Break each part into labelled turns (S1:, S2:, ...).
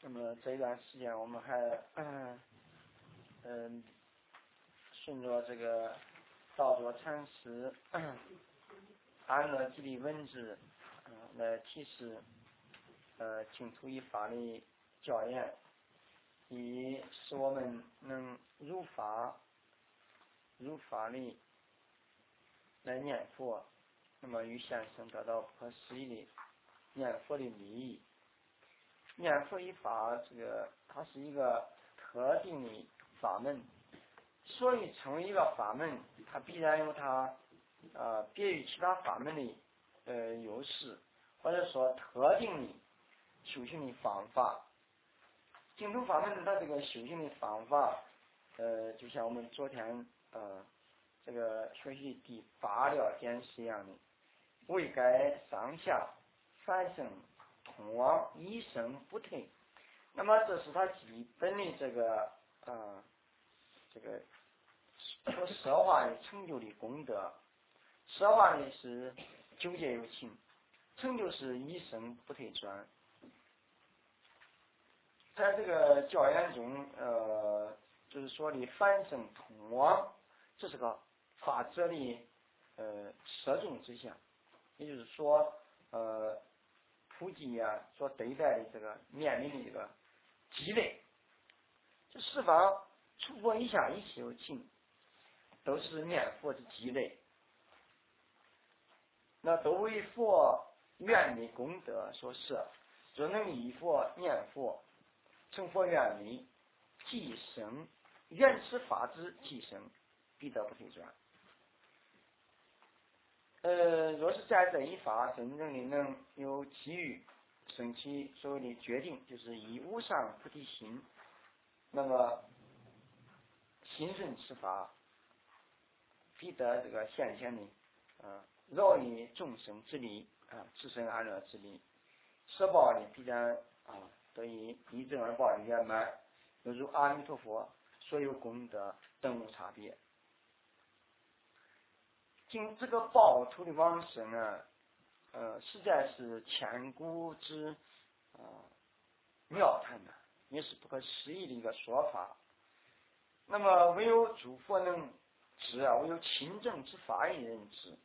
S1: 那么这一段时间我们还顺着这个道作禅师安乐集的文字来提示净土一法的教言，以使我们能入法力来念佛，那么与现生得到不可思议的念佛的利益。念佛一法，这个它是一个特定的法门，所以成为一个法门，它必然有它别于其他法门的优势，或者说特定的修行的方法。净土法门它这个修行的方法，就像我们昨天这个学习第8了点是一样的，未该上下三生通往一生不退。那么这是他基本的这个说实话的成就的功德。实话呢是纠结有情，成就是一生不退转。在这个教言中就是说的凡生通往，这是个法则的摄重之项，也就是说普及所对待的这个面临的这个积累，这十方诸佛以下一切有情都是念佛的积累，那都为佛愿的功德所摄，若能依佛念佛成佛愿力，即生原始法之即生，必得不退转。若是在这一法真正的能有机遇升起所谓的决定，就是以无上菩提心，那么心顺此法，必得这个现前的饶益众生之力自身安乐之力，舍报的必然得以一正而报的圆满，犹如阿弥陀佛所有功德等无差别。经这个报土的往生实在是千古之妙谈的，也是不可思议的一个说法。那么唯有诸佛能知唯有亲证之法以人知。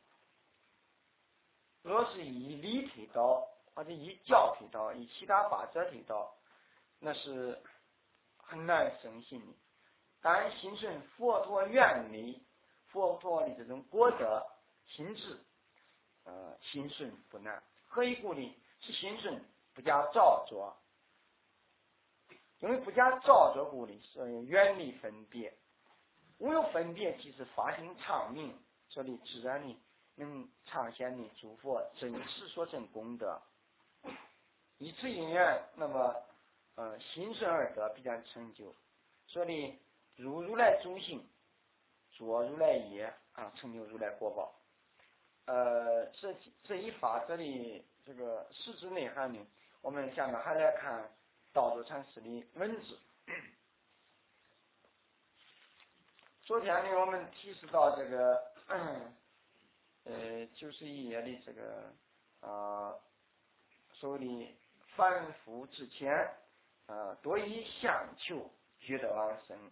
S1: 若是以理推导，或者以教推导，以其他法则推导，那是很难生信的。但心顺佛陀愿力，佛陀的这种果德心智心顺不难。何以故呢？是心顺不加造作，因为不加造作故呢，所以远离分别。无有分别，即是法性常明，所以自然的能彰显的诸佛真实所证功德。以此因缘，那么心顺而得必然成就。所以入如来主性，作如来业成就如来果报。这一法则的这个实质内涵呢，我们下面还来看道作禅师的文字。昨天呢，我们提示到这个91页的这个所谓的凡夫之前多以相求觉得往生，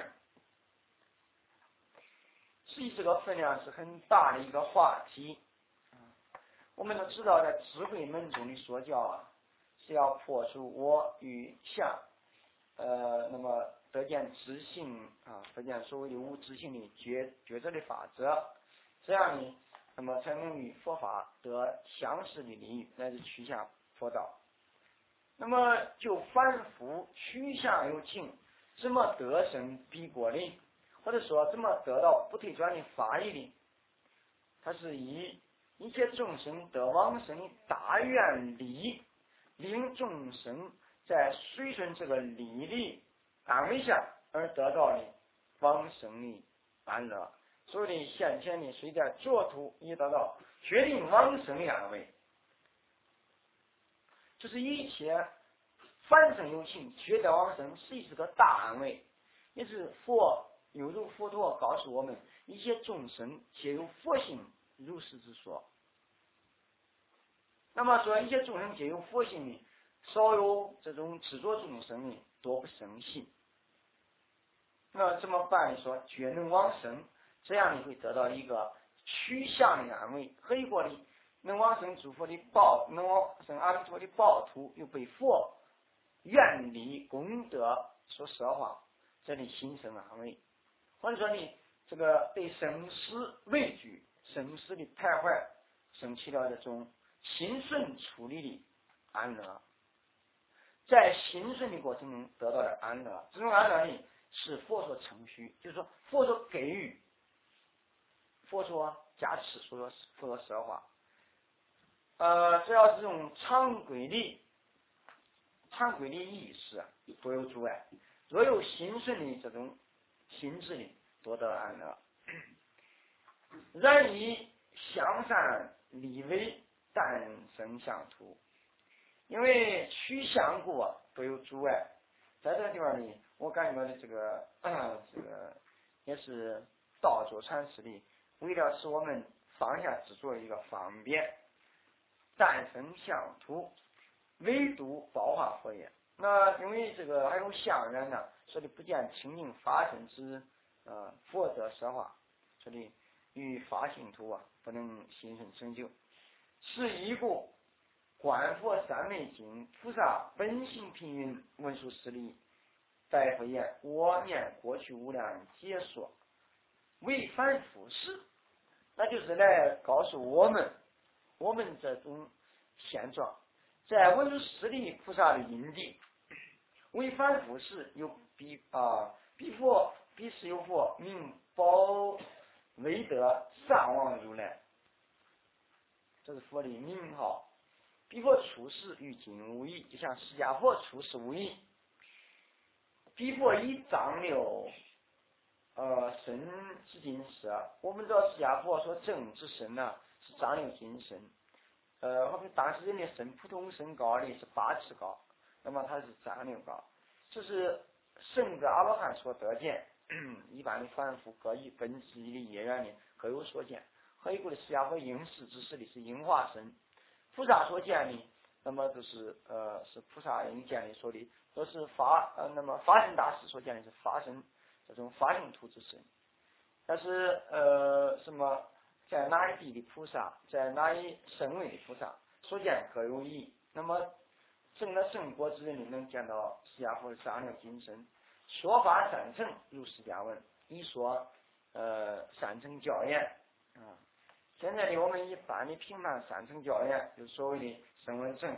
S1: 实际这个分量是很大的一个话题。我们都知道，在智慧门中的说教是要破除我与相，那么得见知性得见所谓的无知性的觉者的法则，这样呢，那么才能与佛法得相似的利益，乃至趋向佛道。那么就凡夫趋向有情，怎么得生彼国呢？或者说怎么得到不退转的法益呢？它是以一切众生得往生的大愿力，令众生在随顺这个力的安慰下而得到的往生的安乐。所以的现前的虽在浊土已得到决定往生的安慰，就是一切凡生有情觉得往生，实际是个大安慰，也是犹如佛陀告诉我们，一切众生皆有佛性如是之说。那么说一切众生皆有佛性呢， 少有这种执着众生的多不胜信。那怎么办？你说觉能往生，这样你会得到一个趋向的安慰。何以过的能往生诸佛的报，能往生阿弥陀的报土，又被佛愿力功德所摄化，这里心生安慰。或者说你这个对生死畏惧、生死的徘徊，生起了这种心顺处理的安乐，在心顺的过程中得到了安乐，这种安乐呢是佛所承许，就是说佛所给予，佛所加持，佛所摄化。只要是这种常规的意识不有阻碍，若有心顺的这种心智的多得安乐。然以向善立威，但生向图。因为趋向故不有阻碍，在这个地方呢，我感觉到的这个也是道作禅师的，为了使我们放下执着的一个方便，但生向图，唯独报化佛也。那因为这个还有相人呢，说的不见清净法身之佛得摄化，说的与法性图不能心生成就，是一故。观佛三昧经，菩萨本性平云，文殊师利大夫言：我念过去无量劫说，为凡夫事。那就是来告诉我们这种现状，在文殊师利菩萨的因地，为凡夫事有彼时有佛名宝威德上王如来，这是佛的名号。彼佛出世于今无异，就像释迦佛出世无异。彼佛以藏六身之金色，我们知道释迦佛所证之身呢是藏六金身。我们当时人的身普通身高的是8尺高，那么它是藏六高，这是圣者阿罗汉所得见。一般的凡夫各以本自己的业缘呢各有所见。何以故的释迦佛应世之时的是应化身。菩萨所见的，那么就是是菩萨应见的说的，都是那么法身大师所见的是法身这种法性图之身。但是什么在哪一地的菩萨，在哪一身位的菩萨所见各有异。那么证了圣果之人能见到释迦佛的藏六金身，说法三乘如释迦文，一说三乘教言啊。现在呢，我们一般的评判三乘教言，就所谓的声闻乘、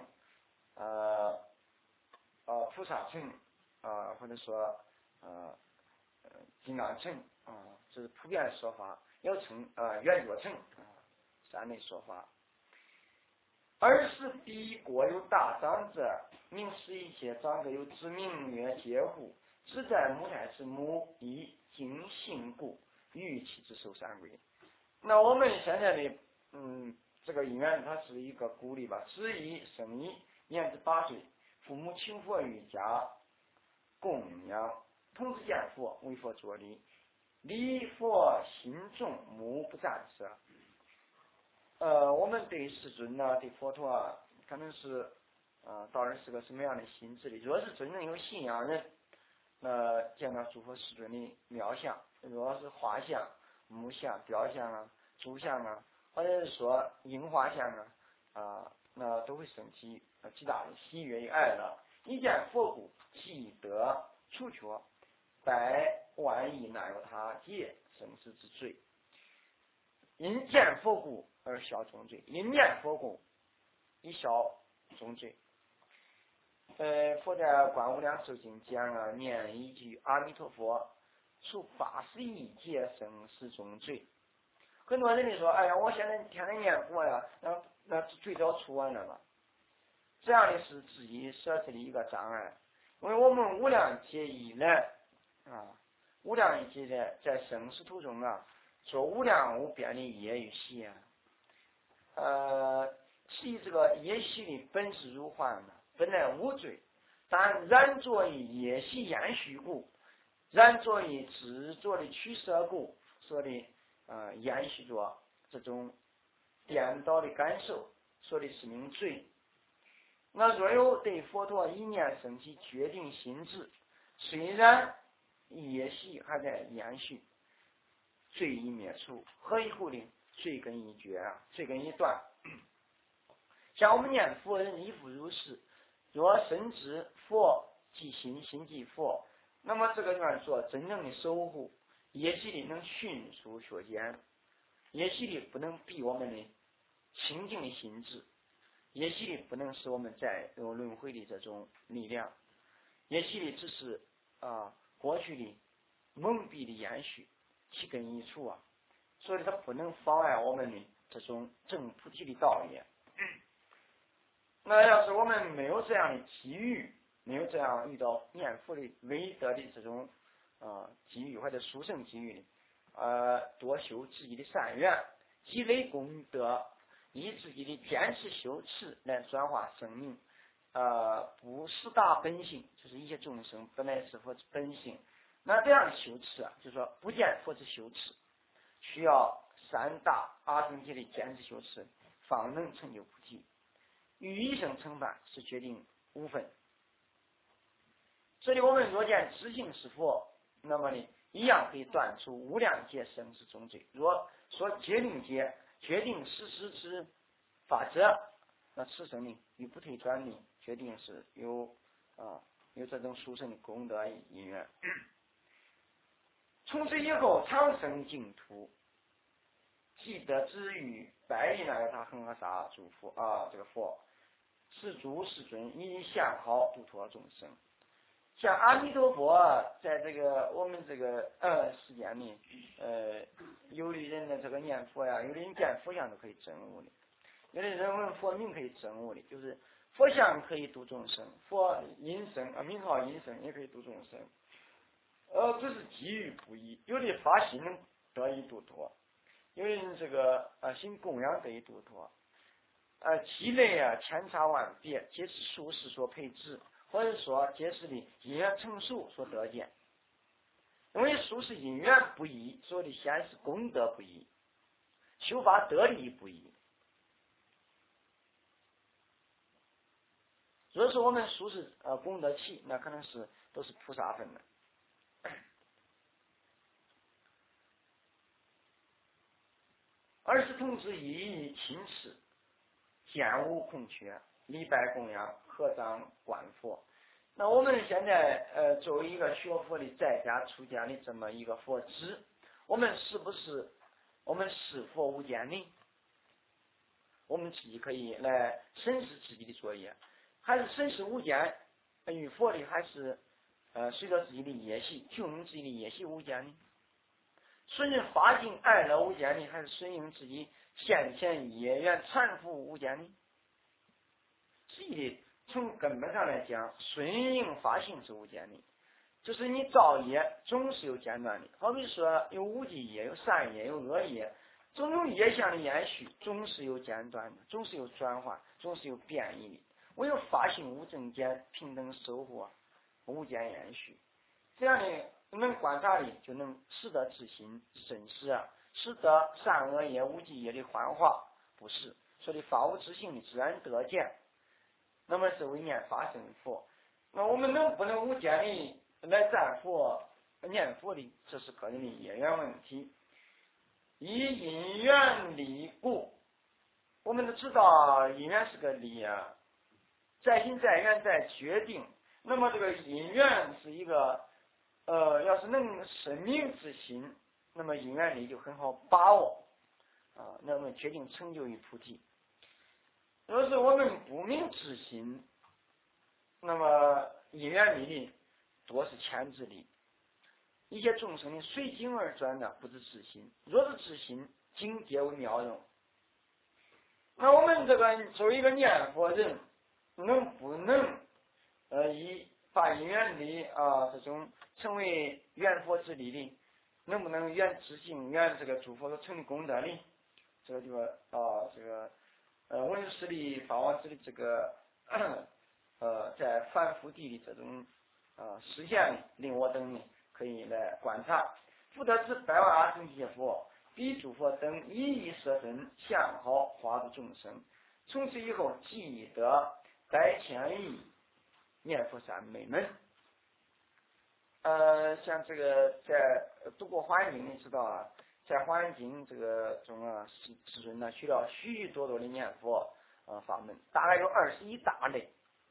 S1: 菩萨乘或者说金刚乘这是普遍的说法。要称圆觉乘三类说法。而是彼国有大长者，明使一切长者有之名曰皆护，只在母胎之母以经性故，欲其之受三归。那我们现在的这个因缘它是一个鼓励吧，子以生矣，年至8岁，父母请佛于家供养，童子见佛，为佛作礼，礼佛心重，目不暂舍。我们对世尊对佛陀可能是到底是个什么样的心智的？若是真正有信仰人，见到诸佛世尊的妙相，若是画像、木像、雕像诸像或者是说樱花像那都会升起极大的喜悦与爱乐。一见佛故，即得除却百万亿难有他劫生死之罪。因见佛故而消重罪，因念佛故以消重罪。佛在观无量寿经讲念一句阿弥陀佛，除80亿劫生死重罪。很多人说，哎呀，我现在天天念佛呀，那罪早除完了吧？这样的是自己设置的一个障碍。因为我们无量劫以来无量劫在生死途中做无量无边的业与习其这个业习的本是如幻本来无罪，但染作于业习延续故，染作于执着的取舍故，所以延续着这种颠倒的感受，说的是名罪。 那若有对佛陀一念升起决定心智，虽然业习还在延续，罪已灭除，何以故呢？罪根已绝啊，罪根已断。像我们念佛人亦复如是，若深知佛即心，心即佛，那么这个地方做真正的守护，业习力能迅速削减，业习力不能逼我们的清净的心智，业习力不能使我们再有轮回的这种力量，业习力只是过去的蒙蔽的延续，其根已除啊，所以它不能妨碍我们的这种正菩提的道业。那要是我们没有这样的机遇，没有这样遇到念佛的伟德的这种机遇或者殊胜机遇多修自己的善缘，积累功德，以自己的坚持修持来转化生命，不四大本性，就是一切众生本来是佛本性。那这样的修持就是说不见佛之修持，需要三大阿僧祇的坚持修持，方能成就菩提。与一生成办是决定无分。这里我们若见知性是佛，那么呢一样可以断除无量劫生死重罪。若说决定劫决定实施之法则，那此生呢与不退转呢决定是有这种殊胜的功德因缘。从此以后长生净土，记得之于百亿那他恒河沙诸佛这个佛是诸世尊以相好度脱众生。像阿弥陀佛在这个我们这个世间里有的人的这个念佛呀，有的人见佛像都可以证悟的，有的人闻佛名可以证悟的，就是佛像可以度众生，佛音声名号音声也可以度众生，这是机遇不一，有的发心得以度脱，有的人这个行供养得以度脱，积累千差万别，皆是术士所配置，或者说皆是的因缘成熟所得见。因为术士因缘不一，所以显示功德不一，修法得力不一。若是我们术士功德起，那可能是都是菩萨分的。二是同志一意亲持，见无空缺，礼拜供养，合掌观佛。那我们现在作为一个学佛的在家出家的这么一个佛子，我们是佛无间呢？我们自己可以来审视自己的作业，还是审视无间与佛的，还是随着自己的业习就用自己的业习无间呢？顺应法境爱乐无间呢，还是顺应自己先前业缘缠缚无间呢？实际的从根本上来讲，顺应法性是无间的，就是你造业总是有间断的。好比说有无记业，有善业，有恶业，种种业相的延续总是有间断的，总是有转化，总是有变异的。唯有法性无增减，平等收获，无间延续。这样的能观察力，就能使得自心审视使得善恶业、无记业的幻化不实，所以法无自性的自然得见。那么是为念法生佛。那我们能不能无间的来赞佛念佛的，这是个人的业缘问题。以因缘力故，我们都知道因缘是个力在心在缘在决定。那么这个因缘是一个要是能深明之心，那么因缘力就很好把握那么决定成就于菩提。若是我们不明之心，那么因缘力多是牵制力，一些众生的随境而转不知自心。若是自心，境皆为妙用。那我们这个作为一个念佛人，能不能把因缘力这种成为缘佛之力的，能不能缘自性缘这个诸佛所成的功德力？这个地方这个文殊的法王子的这个在凡夫地的这种实现，令我等可以来观察。复得知百万阿僧祇佛，彼诸佛等一一摄身相好化度众生，从此以后即得百千亿念佛三昧门。像这个在读过《华严经》，你知道啊，在《华严经》这个中啊，世尊呢学了许许多多的念佛法门，大概有21大类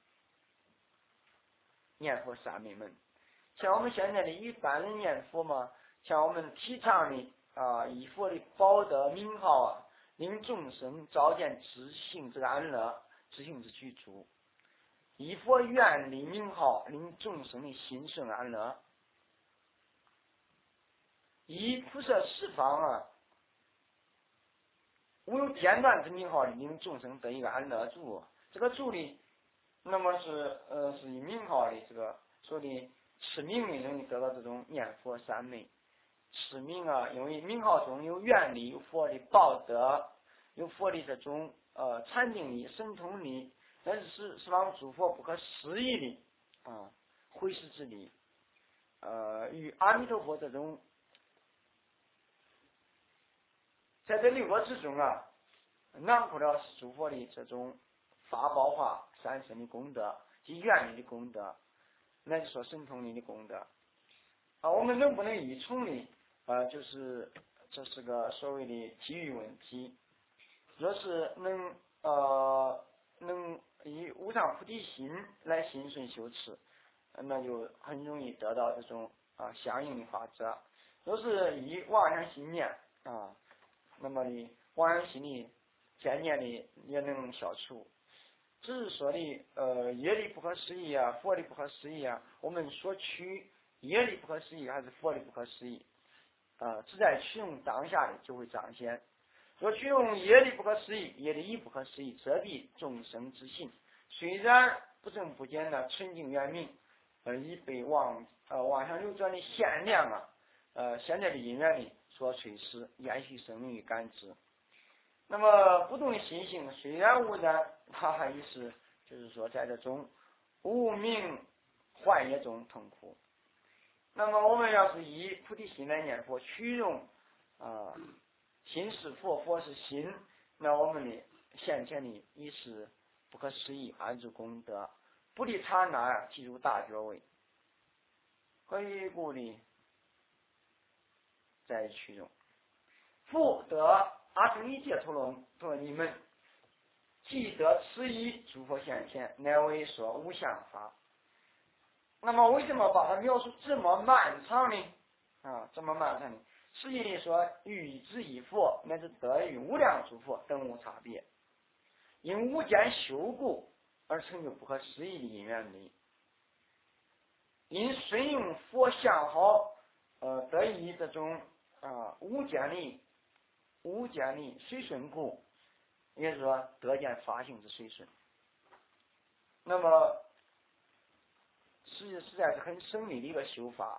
S1: 念佛三昧门。像我们现在的一般人念佛嘛，像我们提倡的以佛的宝德名号啊，令众生照见自性之安乐，自性之具足；以佛愿力名号，令众生的心顺安乐；以菩萨十方无有间断之名号，令众生得一个安乐住。这个住呢，那么是以名号的这个说的持名的容易得到这种念佛三昧。持名因为名号中有愿力，有佛的报德，有佛的这种禅定力、神通力，那是十方诸佛不可思议的慧识之力，与阿弥陀佛这种在这六个之中囊括了诸佛的这种法宝化三身的功德及愿力的功德，乃至说神通力的功德我们能不能依从呢？就是这是个所谓的机遇问题。若是能以无上菩提心来心顺修持，那就很容易得到这种相应的法则。若是以妄想心念那么呢妄想心里渐渐的也能消除。只是说的业力不可思议佛力不可思议我们所取业力不可思议还是佛力不可思议只在取用当下的就会彰显。若取用业力不可思议，业力亦不可思议，遮蔽众生之心，虽然不增不减的纯净圆明，已被妄想流转的限量现在的因缘力所摧蚀，延续生命与感知。那么不动的心性虽然无染，它还是就是说在这种无明幻业中痛苦。那么我们要是以菩提心来念佛，取用心是佛，佛是心，那我们的现前的已是不可思议安住功德，不离刹那即入大觉位。何以故呢？在取用复得阿僧祇劫陀罗尼门，即得此一诸佛现前，乃为说无相法。那么为什么把它描述这么漫长呢？这么漫长呢？实际里说，欲知一佛，乃至得于无量诸佛等无差别，因无间修故而成就不可思议的因缘力。因顺用佛相好，得以这种无间的随顺故，也就是说得见法性之随顺。那么实在是很省力的一个修法。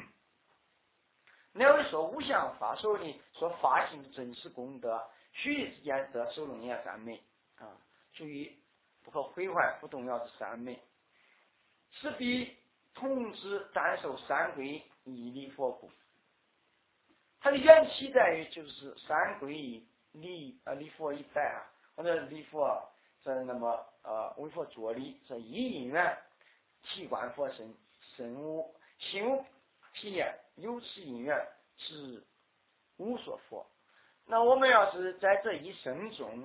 S1: 那位说无相法，所谓的说法性真实功德，须臾之间得受用也三昧属于不可毁坏不动摇之三昧，是比同之暂受三皈依礼佛故。它的缘起在于就是三皈依礼佛一拜或者礼佛这那么为佛作礼，这一因缘气观佛身，身无心无疲厌，有此因缘是无所佛。那我们要是在这一生中，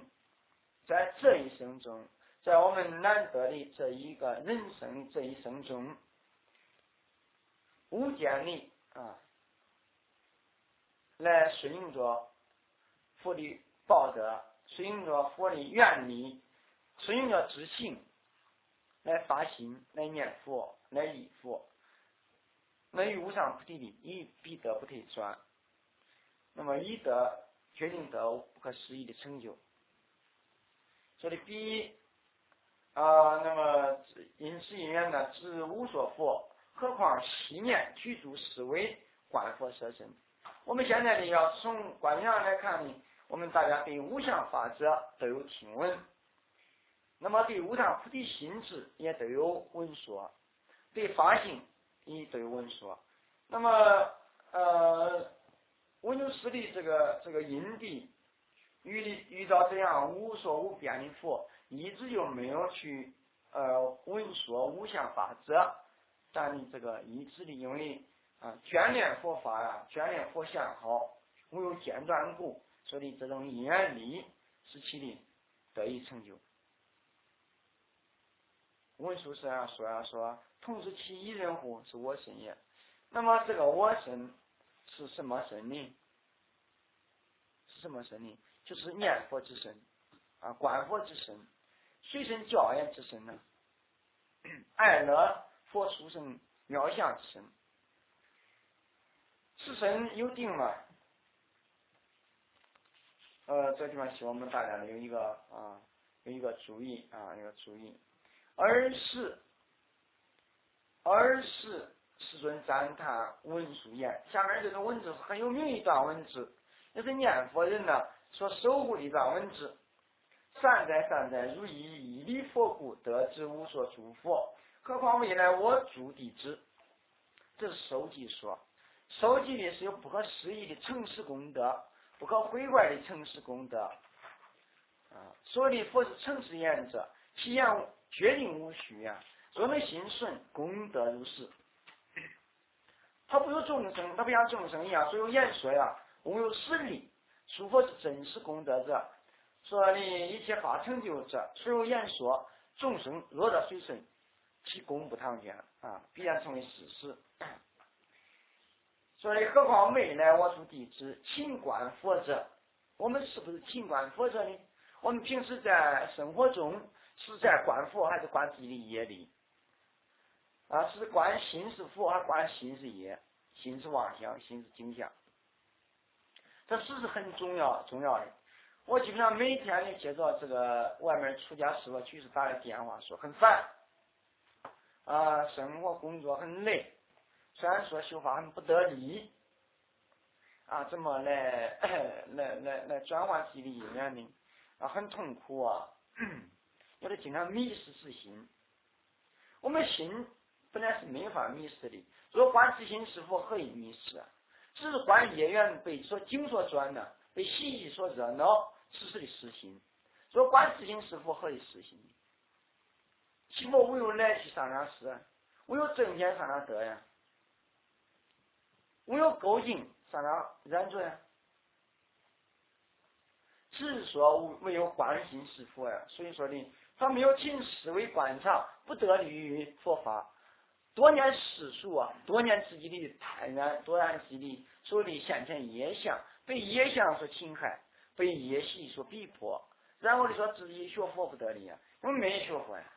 S1: 在我们难得的这一个人生这一生中，无间力来顺应着佛的报德，顺应着佛的愿力，顺应着自性来发心，来念佛，来忆佛，那于无上菩提力以必得不退转，那么以得决定得不可思议的成就。说的比那么因此因缘呢，知无所佛，何况细念居住思维观佛摄身。我们现在呢，要从观念上来看呢，我们大家对无相法则都有听闻，那么对无上菩提心智也都有闻说，对法性也都有闻说。那么文殊师利这个因地遇到这样无所无边的佛，一直就没有去文说五项法则，但你这个意志力，因为眷恋佛法眷恋佛相好，无有间断故，所以这种愿力使其的得以成就。文殊是说，同是其一人乎？是我身也。那么这个我身是什么身呢？是什么身呢？就是念佛之身观佛之身，随身教言之身呢，爱乐佛殊胜妙相之身。此身有定了。这地方希望我们大家有一个注意一个注意。而是世尊赞叹文殊言。下面这个文字是很有名一段文字，也是念佛人所守护的一段文字。善哉，如以礼佛故，得之无所诸佛，何况未来我诸弟子。这是收集说，收集的是有不可思议的诚实功德，不可毁坏的诚实功德所以佛是诚实言者，其言决定无虚若能心顺，功德如是。他不有众生，他不像众生一样，所有言说无有实力。诸佛是真实功德者，所以一切法成就者，所有言说，众生若得随顺，其功不唐捐必然成为事实。所以何况未来我诸弟子勤观佛者，我们是不是勤观佛者呢？我们平时在生活中是在观佛，还是观自己的业力是观心是佛，还观心是业？心是妄想，心是境象。这事是很重要的。我基本上每天呢接着这个外面出家师傅去是打来电话说很烦生活工作很累，虽然说修法很不得力怎么来转换自己的意念呢很痛苦有的经常迷失自心。我们心本来是没法迷失的，若观自心是否何以迷失只是观业缘被境所转被习气所热闹，此时的失心。若观自心是否何以失心？岂不无有来去上哪失无有正见上哪得无有勾境上哪染着只是说没有观心是佛所以说呢，他没有请思维观察，不得力于佛法。多年世俗多年自己的贪婪，多年自己的所谓的先前业相，被业相所侵害，被业习所逼迫，然后你说自己学佛不得力因为没学佛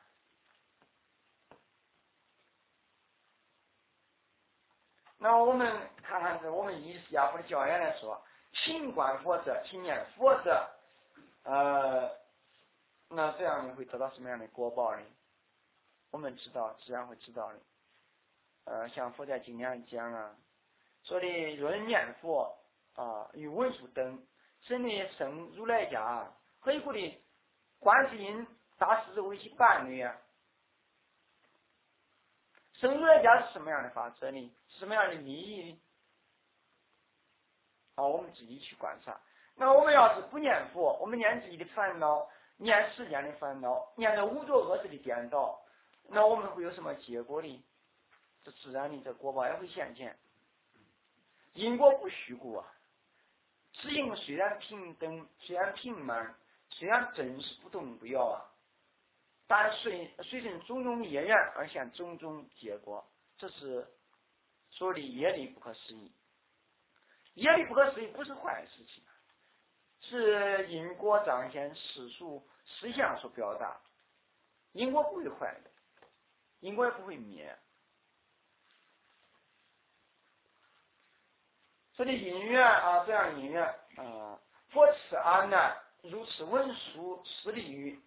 S1: 那我们看看我们以释迦佛的教言来说，勤观佛者，勤念佛者那这样你会得到什么样的果报呢？我们知道，自然会知道的。像佛在经典讲说的若人念佛与文殊等，甚至生如来家，何以故的观世音大师为其伴侣生如来家是什么样的法则呢？什么样的利益呢？我们自己去观察。那我们要是不念佛，我们念自己的烦恼，念世间的烦恼，念着五浊恶世的颠倒，那我们会有什么结果呢？这自然的这果报也会现前。因果不虚故事应虽然平等，虽然平满，虽然真实不动不摇但随顺种种业缘而现种种结果，这是所谓的业力不可思议。业力不可思议不是坏事情，是因果彰显世俗思想所表达。因果不会坏的，因果也不会灭。这里因缘这样因缘佛赐阿难如此文殊施利于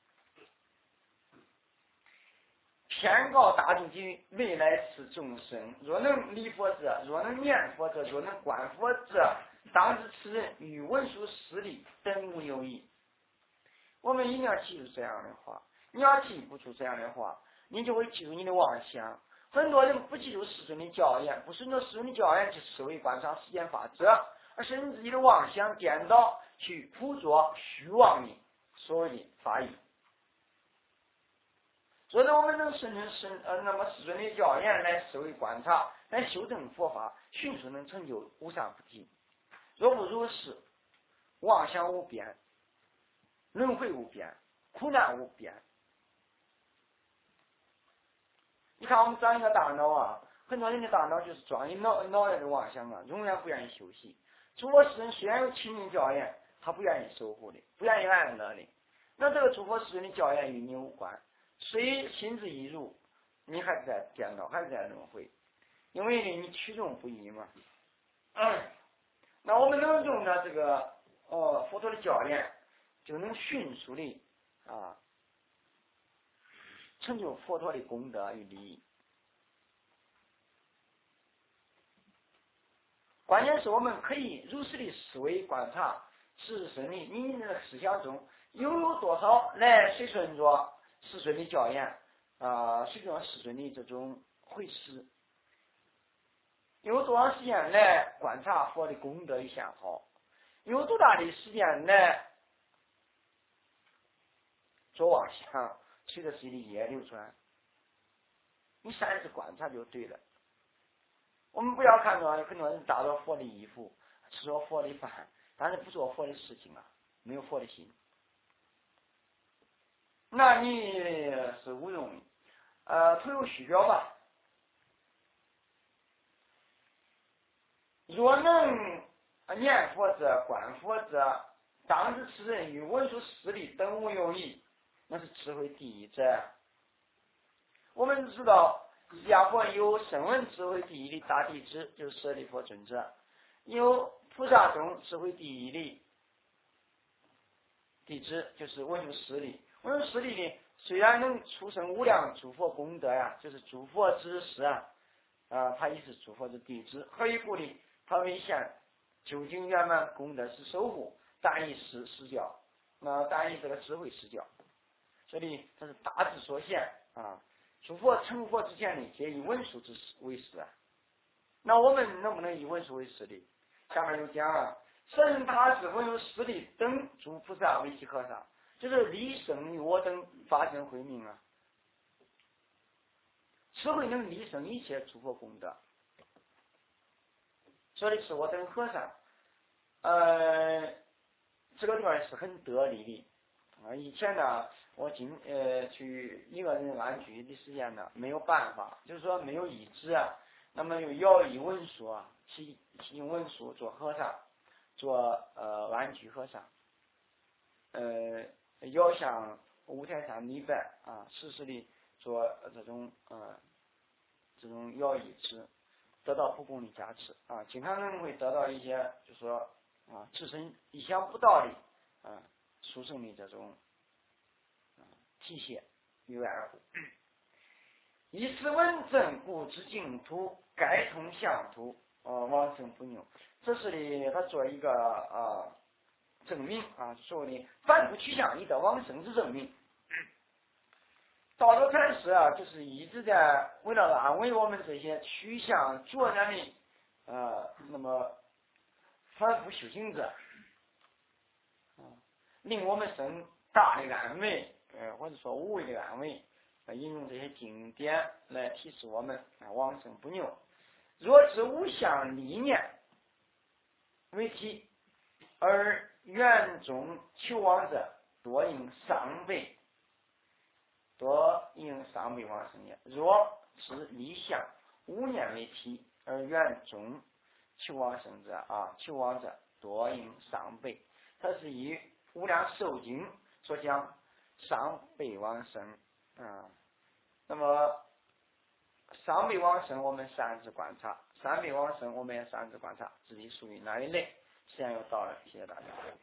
S1: 天告大众及未来世众生，若能礼佛者，若能念佛者，若能观佛者，当知此人与文殊施利等无有异。我们一定要记住这样的话，你要记不住这样的话，你就会记住你的妄想。很多人不记住世尊的教言，不顺着世尊的教言去思维观察世间法则，而使自己的妄想颠倒，去捕捉虚妄的所谓的法义。 所以我们能那么世尊的教言来思维观察，来修正佛法，迅速能成就无上菩提。若不如是，妄想无边，轮回无边，苦难无边。你看我们长一个大脑啊，很多人的大脑就是装一脑袋的妄想啊，永远不愿意休息。诸佛世尊虽然有亲民教言，他不愿意守护的，不愿意安乐的。那这个诸佛世尊的教言与你无关，虽心之一入，你还是在颠倒，还是在轮回，因为呢你取众不一嘛。那我们能用的这个佛陀的教言，就能迅速的成就佛陀的功德与利益。关键是我们可以如实的思维观察，自身的你的思想中有多少来随顺着世尊的教言随顺世尊的这种回事，有多长时间来观察佛的功德与相好，有多大的时间来做妄想，随着谁的业流传，你善是观察就对了。我们不要看到很多人打着佛的衣服，吃着佛的饭，但是不做佛的事情啊，没有佛的心，那你是无用的，徒有虚表吧。若能念佛者、观佛者，当知此人与文殊师利等无有异，那是智慧第一者。我们知道释迦佛有声闻智慧第一的大弟子，就是舍利弗尊者，有菩萨中智慧第一的弟子，就是文殊师利。文殊师利呢，虽然能出生无量诸佛功德呀，就是诸佛之师他也是诸佛的弟子。何以故呢？他为现究竟圆满功德是守护但以实教，但以这个智慧实教，所以他是大智所现诸佛成佛之前呢，皆以文殊之为师那我们能不能以文殊为师的？下面有讲神他是文殊师利等诸菩萨为其和尚，就是立生于我等发生慧命此慧能立生一切诸佛功德，所以是我等和尚这个地方是很得力的以前呢，我去一个人安居的时间呢，没有办法，就是说没有医治那么又要以文殊起用文殊做和尚，做安居和尚，要向五台山礼拜时时的做这种要医治，得到普供的加持经常人会得到一些就是说自身意想不到的殊胜的这种体现于外而乎。以此文正故知净土，该通向土往生不朽。这是呢，他做一个证明所谓的凡夫趋向以得往生之证明。道德禅师就是一直在为了安慰我们这些趋向卓然的那么反复修行者令我们生大的安慰或者说无谓的安慰引用这些经典来提示我们往生不朽。若知无相理念为题，而愿中求往者，多应伤悲往生也。若是理想无念为题，而愿中求往生者求往者多应伤悲。它是以无量寿经所讲伤悲往生那么伤悲往生我们三次观察，三悲往生我们也三次观察，至于属于哪一类？时间又到了，谢谢大家。